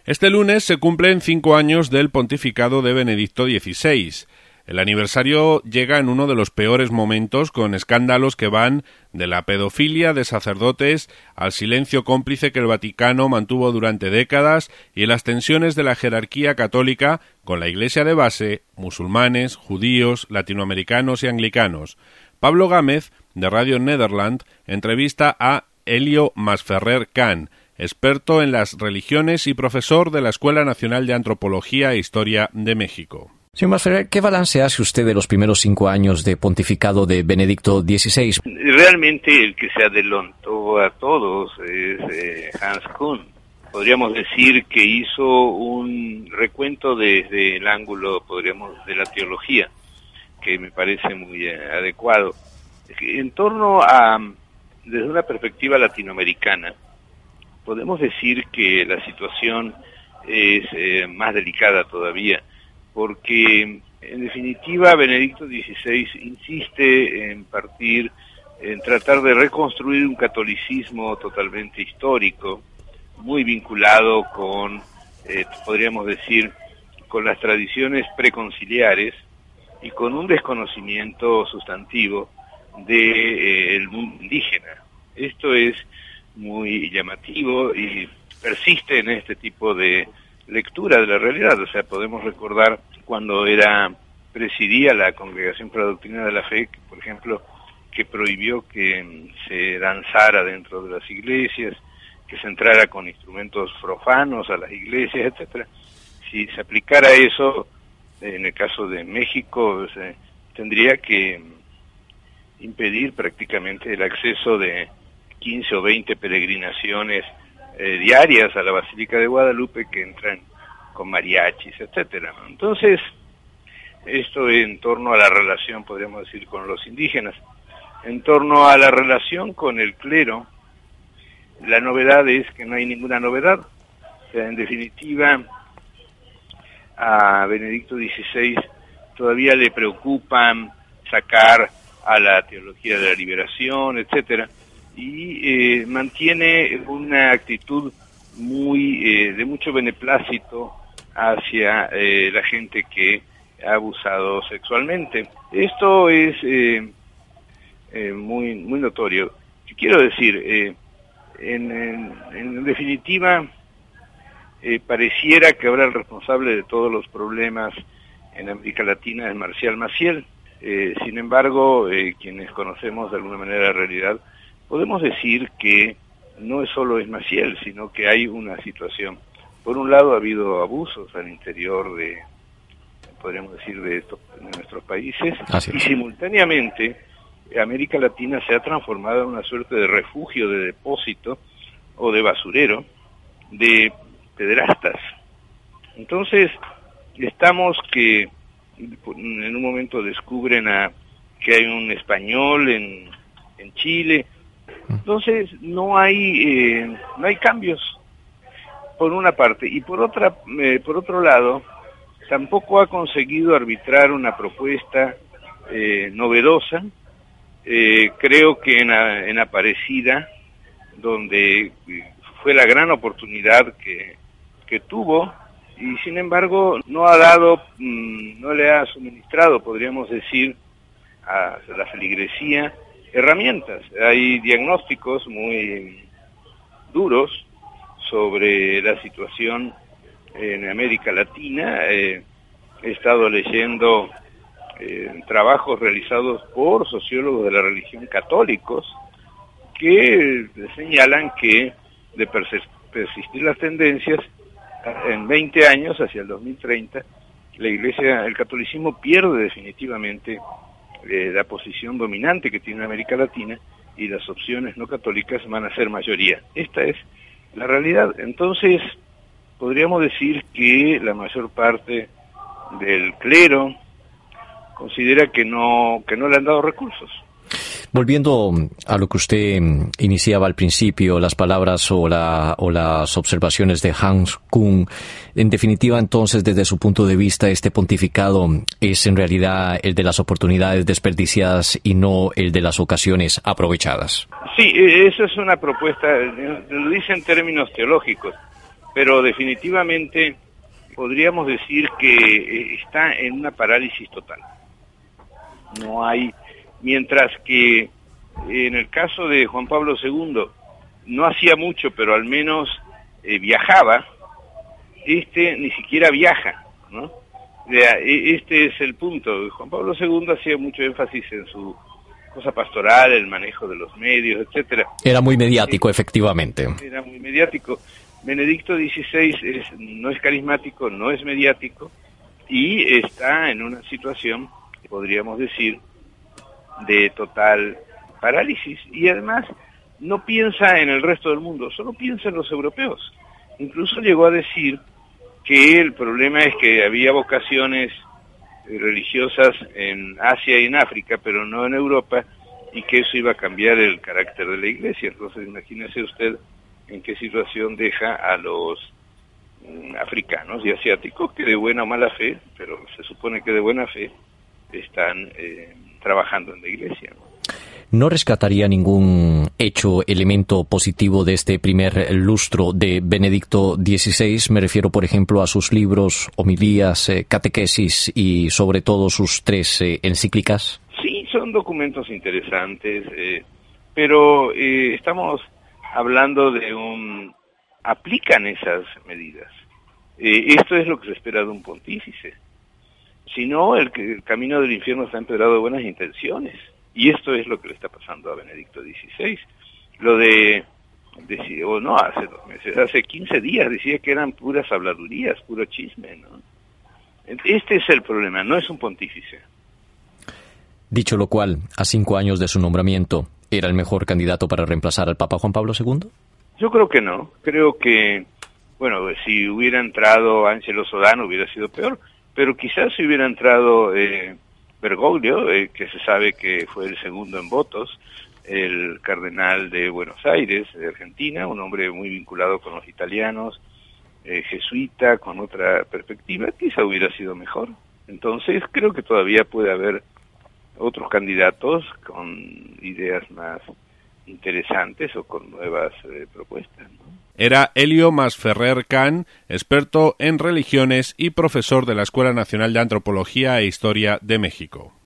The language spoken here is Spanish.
Este lunes se cumplen 5 años del pontificado de Benedicto XVI. El aniversario llega en uno de los peores momentos, con escándalos que van de la pedofilia de sacerdotes al silencio cómplice que el Vaticano mantuvo durante décadas y las tensiones de la jerarquía católica con la Iglesia de base, musulmanes, judíos, latinoamericanos y anglicanos. Pablo Gámez, de Radio Nederland, entrevista a Elio Masferrer Can, experto en las religiones y profesor de la Escuela Nacional de Antropología e Historia de México. Señor Masferrer, ¿qué balance hace usted de los primeros 5 años de pontificado de Benedicto XVI? Realmente el que se adelantó a todos es Hans Küng. Podríamos decir que hizo un recuento desde el ángulo, de la teología, que me parece muy adecuado. En torno a, desde una perspectiva latinoamericana, podemos decir que la situación es más delicada todavía, porque en definitiva Benedicto XVI insiste en tratar de reconstruir un catolicismo totalmente histórico, muy vinculado con, podríamos decir, con las tradiciones preconciliares y con un desconocimiento sustantivo del mundo indígena. Esto es muy llamativo y persiste en este tipo de lectura de la realidad. O sea, podemos recordar cuando presidía la Congregación para la Doctrina de la Fe, por ejemplo, que prohibió que se danzara dentro de las iglesias, que se entrara con instrumentos profanos a las iglesias, etcétera. Si se aplicara eso, en el caso de México, tendría que impedir prácticamente el acceso de 15 o 20 peregrinaciones diarias a la Basílica de Guadalupe que entran con mariachis, etcétera. Entonces, esto en torno a la relación, podríamos decir, con los indígenas. En torno a la relación con el clero, la novedad es que no hay ninguna novedad. O sea, en definitiva, a Benedicto XVI todavía le preocupan sacar a la teología de la liberación, etcétera, y mantiene una actitud de mucho beneplácito hacia la gente que ha abusado sexualmente. Esto es muy notorio. Quiero decir, en definitiva, pareciera que ahora el responsable de todos los problemas en América Latina es Marcial Maciel. Sin embargo, quienes conocemos de alguna manera la realidad, podemos decir que no solo es Maciel, sino que hay una situación. Por un lado, ha habido abusos al interior podríamos decir, de nuestros países, y simultáneamente América Latina se ha transformado en una suerte de refugio, de depósito o de basurero de pederastas. Entonces, estamos que en un momento descubren que hay un español en Chile. Entonces no hay cambios, por una parte, y por otro lado tampoco ha conseguido arbitrar una propuesta novedosa. Creo que en Aparecida, donde fue la gran oportunidad que tuvo, y sin embargo no le ha suministrado, podríamos decir, a la feligresía herramientas. Hay diagnósticos muy duros sobre la situación en América Latina. He estado leyendo trabajos realizados por sociólogos de la religión católicos que señalan que de persistir las tendencias, en 20 años, hacia el 2030, el catolicismo pierde definitivamente la posición dominante que tiene América Latina, y las opciones no católicas van a ser mayoría. Esta es la realidad. Entonces, podríamos decir que la mayor parte del clero considera que no le han dado recursos. Volviendo a lo que usted iniciaba al principio, las palabras o las observaciones de Hans Küng, en definitiva, entonces, desde su punto de vista, este pontificado es en realidad el de las oportunidades desperdiciadas y no el de las ocasiones aprovechadas. Sí, eso es una propuesta, lo dice en términos teológicos, pero definitivamente podríamos decir que está en una parálisis total. No hay, mientras que en el caso de Juan Pablo II no hacía mucho, pero al menos viajaba, ni siquiera viaja, ¿no? Este es el punto. Juan Pablo II hacía mucho énfasis en su cosa pastoral, el manejo de los medios, etcétera. Era muy mediático, efectivamente. Era muy mediático. Benedicto XVI no es carismático, no es mediático, y está en una situación, podríamos decir, de total parálisis, y además no piensa en el resto del mundo, solo piensa en los europeos. Incluso llegó a decir que el problema es que había vocaciones religiosas en Asia y en África, pero no en Europa, y que eso iba a cambiar el carácter de la Iglesia. Entonces imagínese usted en qué situación deja a los africanos y asiáticos que de buena o mala fe, pero se supone que de buena fe, están trabajando en la Iglesia, ¿no? ¿No rescataría ningún hecho, elemento positivo de este primer lustro de Benedicto XVI? Me refiero, por ejemplo, a sus libros, homilías, catequesis y sobre todo sus 3 encíclicas. Sí, son documentos interesantes, pero estamos hablando de aplican esas medidas. Esto es lo que se espera de un pontífice. Si no, el camino del infierno está empedrado de buenas intenciones. Y esto es lo que le está pasando a Benedicto XVI. Lo hace 2 meses, hace 15 días decía que eran puras habladurías, puro chisme, ¿no? Este es el problema, no es un pontífice. Dicho lo cual, a 5 años de su nombramiento, ¿era el mejor candidato para reemplazar al Papa Juan Pablo II? Yo creo que no. Creo que, si hubiera entrado Angelo Sodano hubiera sido peor, pero quizás si hubiera entrado Bergoglio, que se sabe que fue el segundo en votos, el cardenal de Buenos Aires, de Argentina, un hombre muy vinculado con los italianos, jesuita, con otra perspectiva, quizá hubiera sido mejor. Entonces creo que todavía puede haber otros candidatos con ideas más interesantes o con nuevas propuestas, ¿no? Era Elio Masferrer Can, experto en religiones y profesor de la Escuela Nacional de Antropología e Historia de México.